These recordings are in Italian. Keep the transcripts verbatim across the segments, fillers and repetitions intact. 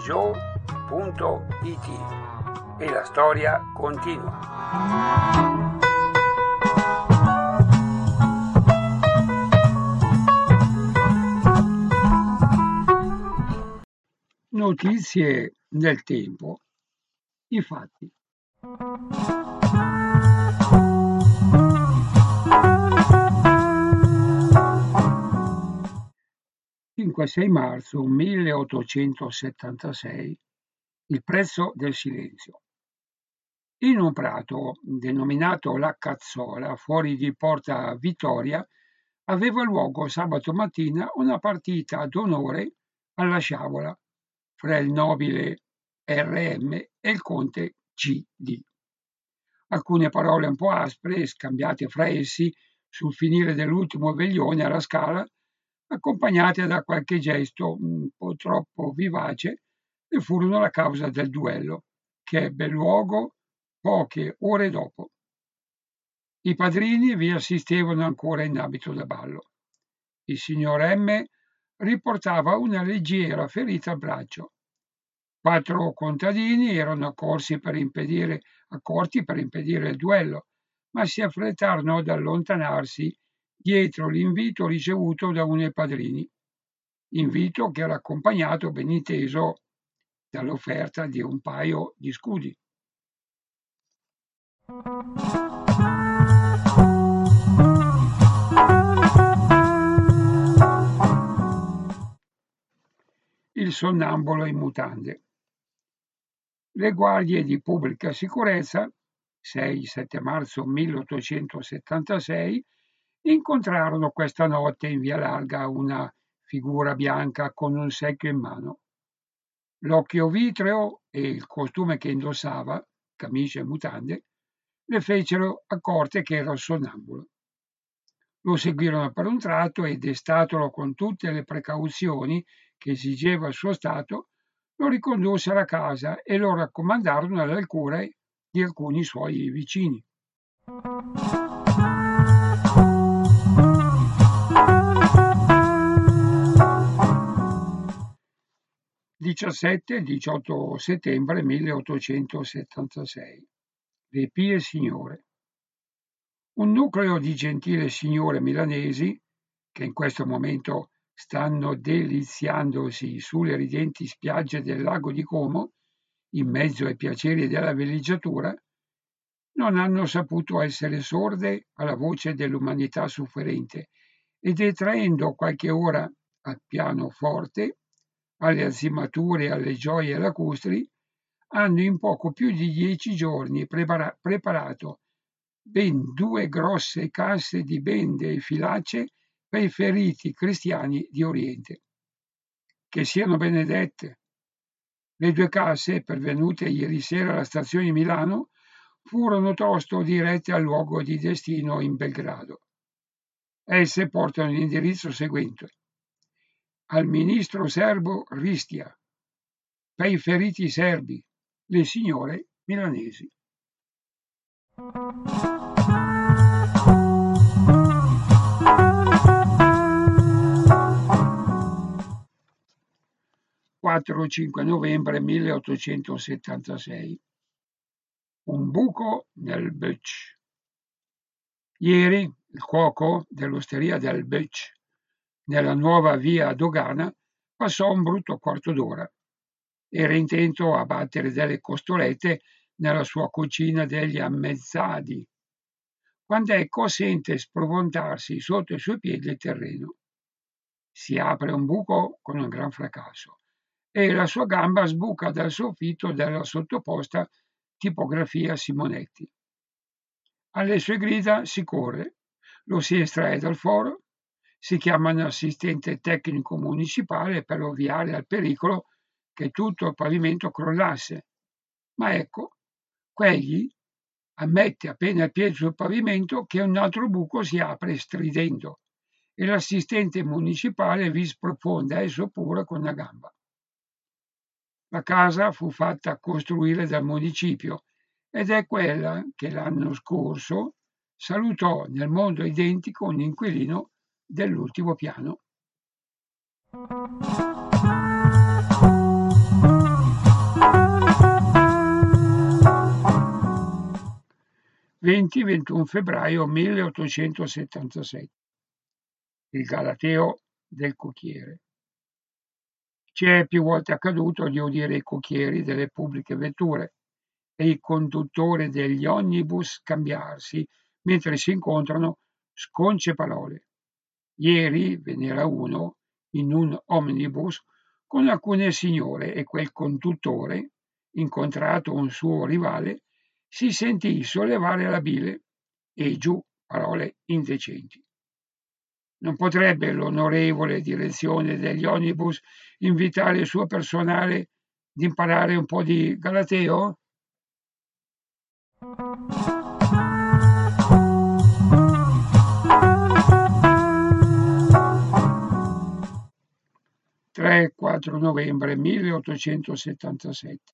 joe punto it e la storia continua. Notizie nel tempo. I fatti. cinque sei marzo milleottocentosettantasei. Il prezzo del silenzio. In un prato denominato La Cazzola, fuori di Porta Vittoria, aveva luogo sabato mattina una partita d'onore alla sciabola fra il nobile R M e il conte C D. Alcune parole un po' aspre, scambiate fra essi sul finire dell'ultimo veglione alla Scala, accompagnate da qualche gesto un po' troppo vivace, e furono la causa del duello, che ebbe luogo poche ore dopo. I padrini vi assistevano ancora in abito da ballo. Il signor M riportava una leggera ferita al braccio. Quattro contadini erano accorsi per impedire, accorti per impedire il duello, ma si affrettarono ad allontanarsi dietro l'invito ricevuto da uno dei padrini, invito che era accompagnato, ben inteso, dall'offerta di un paio di scudi. Il sonnambulo in mutande. Le guardie di pubblica sicurezza, sei sette marzo milleottocentosettantasei, incontrarono questa notte in via Larga una figura bianca con un secchio in mano. L'occhio vitreo e il costume che indossava, camicia e mutande, le fecero accorte che era sonnambulo. Lo seguirono per un tratto e, destatolo con tutte le precauzioni che esigeva il suo stato, lo ricondussero a casa e lo raccomandarono alle cure di alcuni suoi vicini. diciassette diciotto settembre milleottocentosettantasei. Le Pie Signore. Un nucleo di gentili signore milanesi, che in questo momento stanno deliziandosi sulle ridenti spiagge del lago di Como, in mezzo ai piaceri della villeggiatura, non hanno saputo essere sorde alla voce dell'umanità sofferente e, detraendo qualche ora al pianoforte, alle anzimature, alle gioie lacustri, hanno in poco più di dieci giorni prepara- preparato ben due grosse casse di bende e filacce per i feriti cristiani di Oriente. Che siano benedette. Le due casse, pervenute ieri sera alla stazione di Milano, furono tosto dirette al luogo di destino in Belgrado. Esse portano l'indirizzo seguente: al ministro serbo Ristia, per i feriti serbi, le signore milanesi. quattro cinque novembre milleottocentosettantasei. Un buco nel Butch. Ieri il cuoco dell'osteria del Butch, nella nuova via Dogana, passò un brutto quarto d'ora. Era intento a battere delle costolette nella sua cucina degli Ammezzadi, quando ecco sente sprovontarsi sotto i suoi piedi il terreno. Si apre un buco con un gran fracasso e la sua gamba sbuca dal soffitto della sottoposta tipografia Simonetti. Alle sue grida si corre, lo si estrae dal foro, si chiama un assistente tecnico municipale per ovviare al pericolo che tutto il pavimento crollasse. Ma ecco, quegli ammette appena il piede sul pavimento che un altro buco si apre stridendo e l'assistente municipale vi sprofonda esso pure con la gamba. La casa fu fatta costruire dal municipio ed è quella che l'anno scorso salutò nel mondo identico un inquilino dell'ultimo piano. venti ventuno febbraio milleottocentosettantasette. Il Galateo del cocchiere. Ci è più volte accaduto di udire i cocchieri delle pubbliche vetture e i conduttori degli omnibus scambiarsi, mentre si incontrano, sconce parole. Ieri ve n'era uno in un omnibus con alcune signore e quel conduttore, incontrato un suo rivale, si sentì sollevare la bile e giù parole indecenti. Non potrebbe l'onorevole direzione degli omnibus invitare il suo personale ad imparare un po' di galateo? tre quattro novembre milleottocentosettantasette.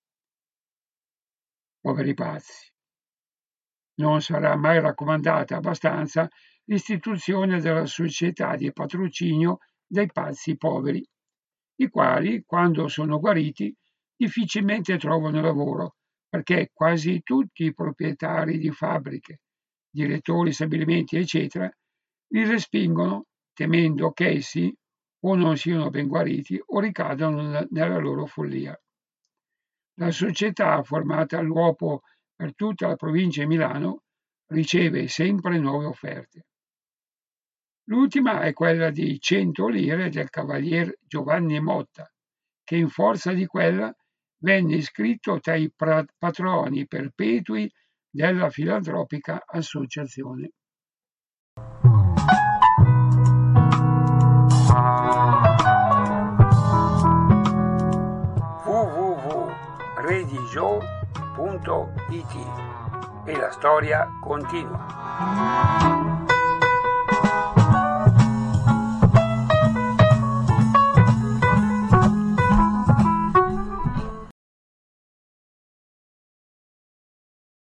Poveri pazzi. Non sarà mai raccomandata abbastanza l'istituzione della società di patrocinio dei pazzi poveri, i quali, quando sono guariti, difficilmente trovano lavoro, perché quasi tutti i proprietari di fabbriche, direttori di stabilimenti, eccetera, li respingono temendo che essi o non siano ben guariti o ricadano nella loro follia. La società, formata all'uopo per tutta la provincia di Milano, riceve sempre nuove offerte. L'ultima è quella di cento lire del cavalier Giovanni Motta, che in forza di quella venne iscritto tra i patroni perpetui della filantropica associazione. w w w punto redigio punto i t e la storia continua.